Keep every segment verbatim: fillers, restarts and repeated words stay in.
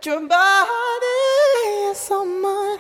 Your body is so much.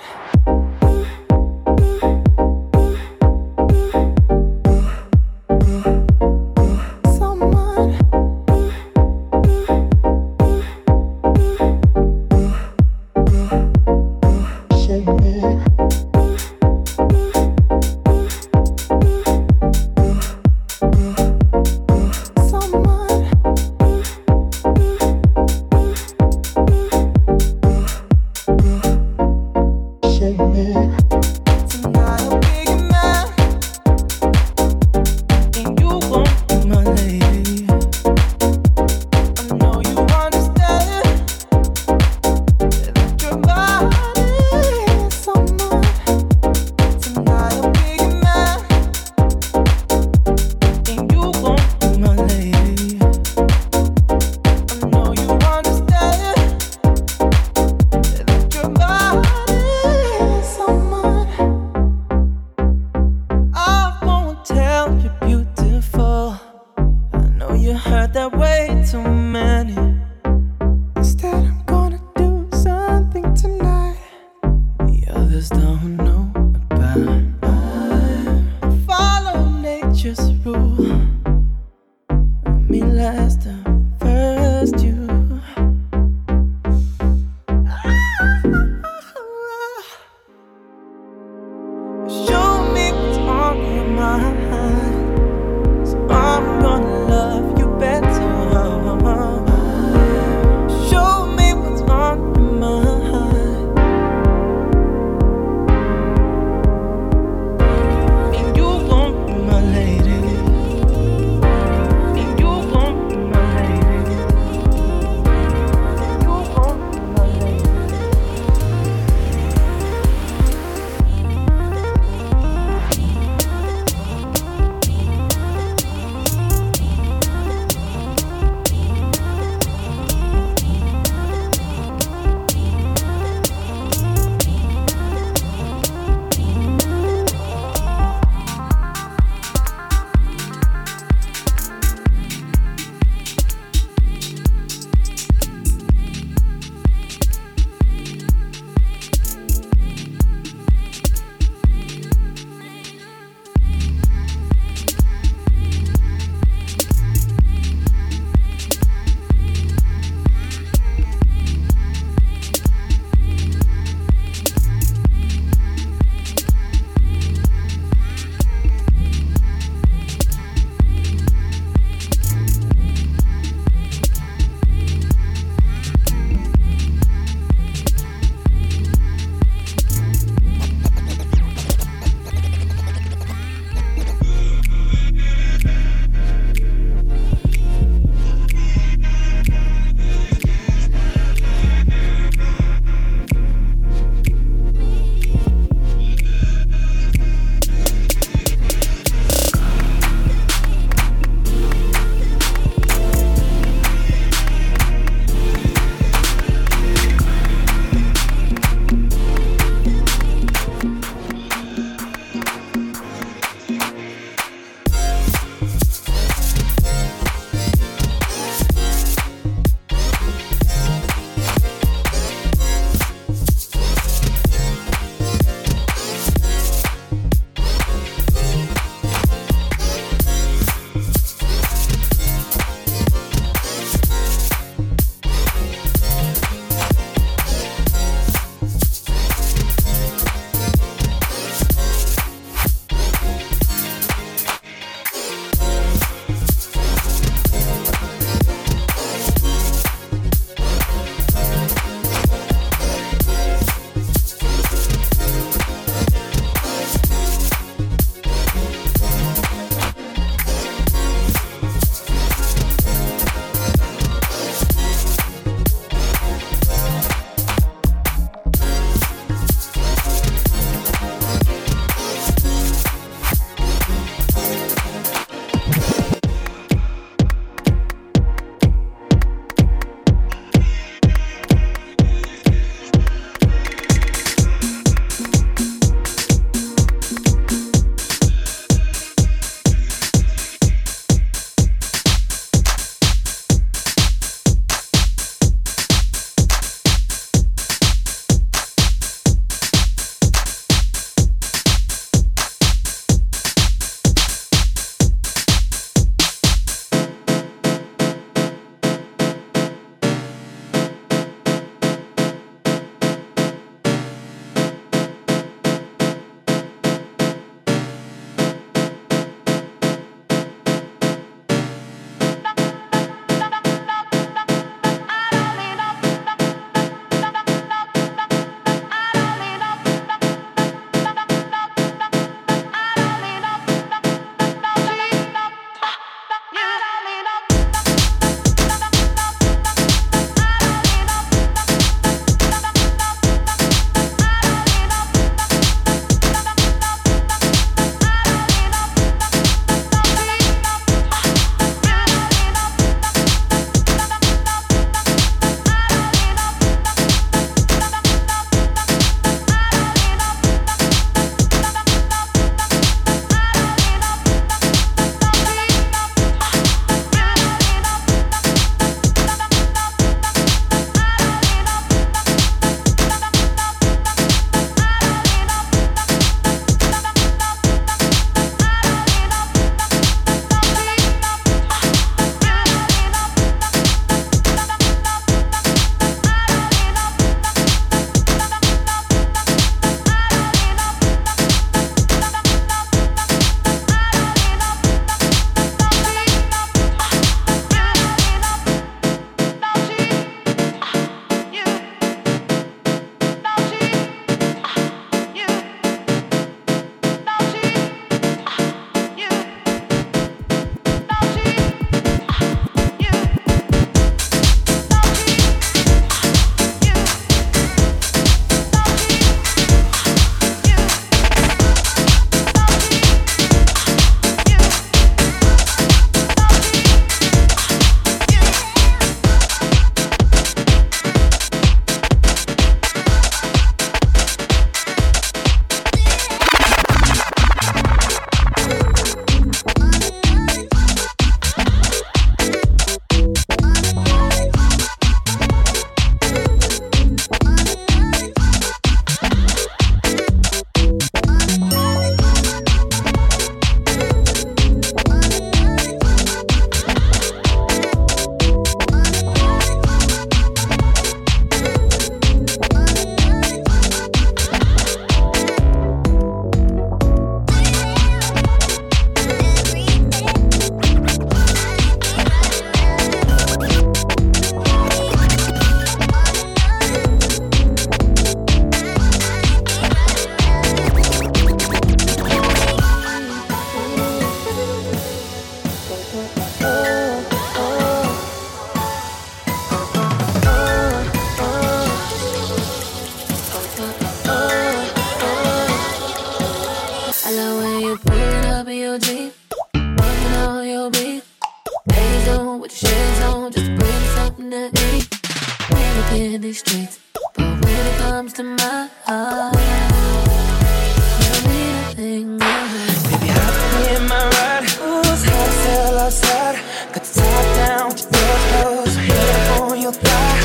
in these streets, but when it comes to my heart, don't need a thing. Baby, hop in my ride. Ooh, it's hot as hell outside. Got the top down with your clothes, hair on your thigh.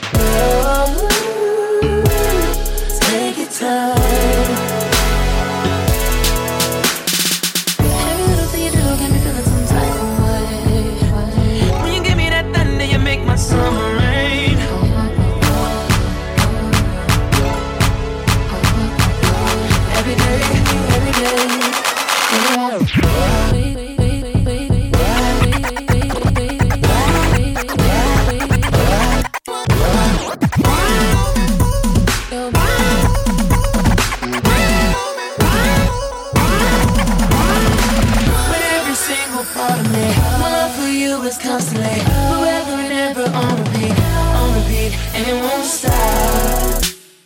Oh, take your time. Every little thing you do got me feeling some type of way. When you give me that thunder, you make my summer rain. Every day, every day, every day. Constantly, forever and ever on repeat, on repeat, and it won't stop.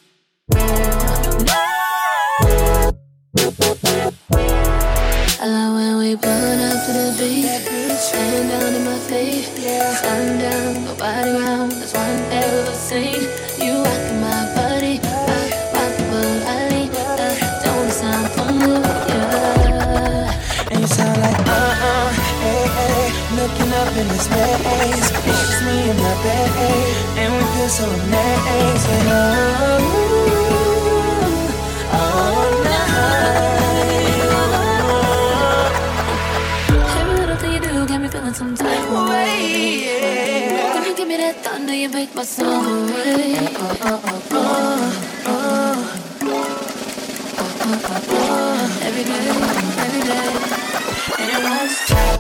I love when we pullin' up to the beach, stand down in my feet, sun down, nobody around, that's one hell of a scene. You rockin' my body, I rock the boat, I lean, uh, don't sound familiar. And you sound like uh-uh, hey, hey. Looking up in this maze, it's just me and my babe, and we feel so amazing. Oh, all night. Every little thing you do got me feeling some type of way. Yeah. When you give me that thunder, you make my summer rain. Oh, oh, oh, oh, oh. Oh, oh, oh. Every day, every day, and it won't stop.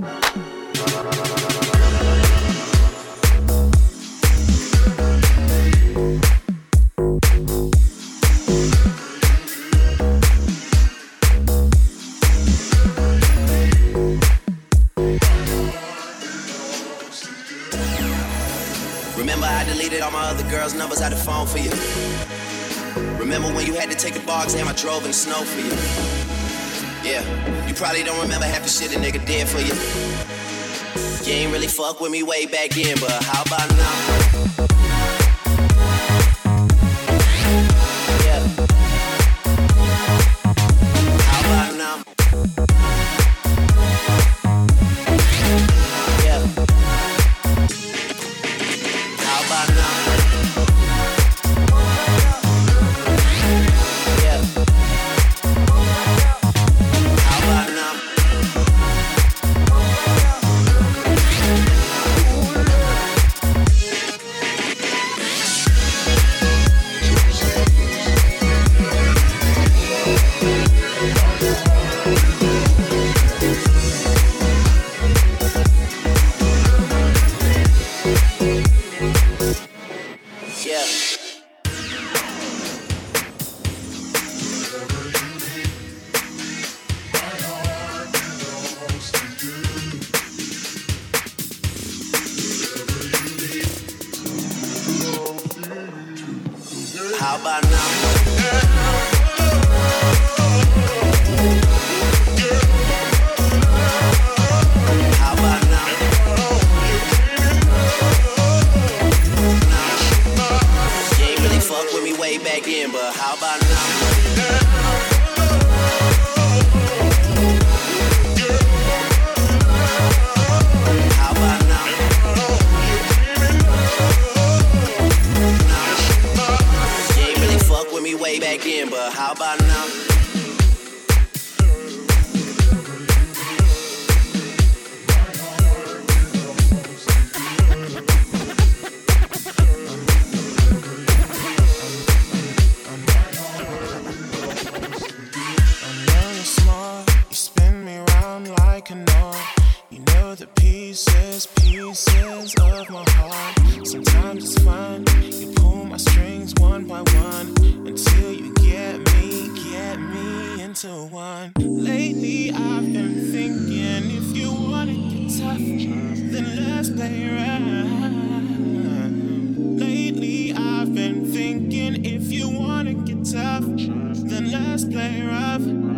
Remember I deleted all my other girls' numbers out the phone for you. Remember when you had to take the bar exam I drove in the snow for you. Yeah, you probably don't remember half the shit a nigga did for you. You ain't really fuck with me way back in, but how about now? Yeah. How about now? Yeah. How about now? Yeah. How about now? How about now? How about now? You ain't really fuck with me way back in, but how about now? How about now? You ain't really fuck with me way back in, but how about now? Pieces, pieces of my heart. Sometimes it's fun. You pull my strings one by one until you get me, get me into one. Lately I've been thinking, if you wanna get tough, then let's play around. Lately I've been thinking, if you wanna get tough, then let's play rough.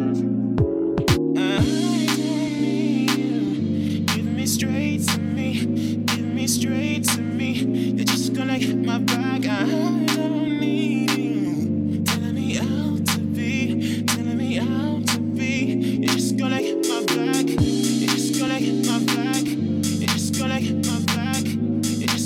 Straight to me, give me straight to me. You're just gonna hit my back. I don't need you telling me how to be, telling me how to be. You're just gonna hit my back. You're just gonna hit my back. You're just gonna hit my back. You're just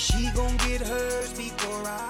She gon' get hers before I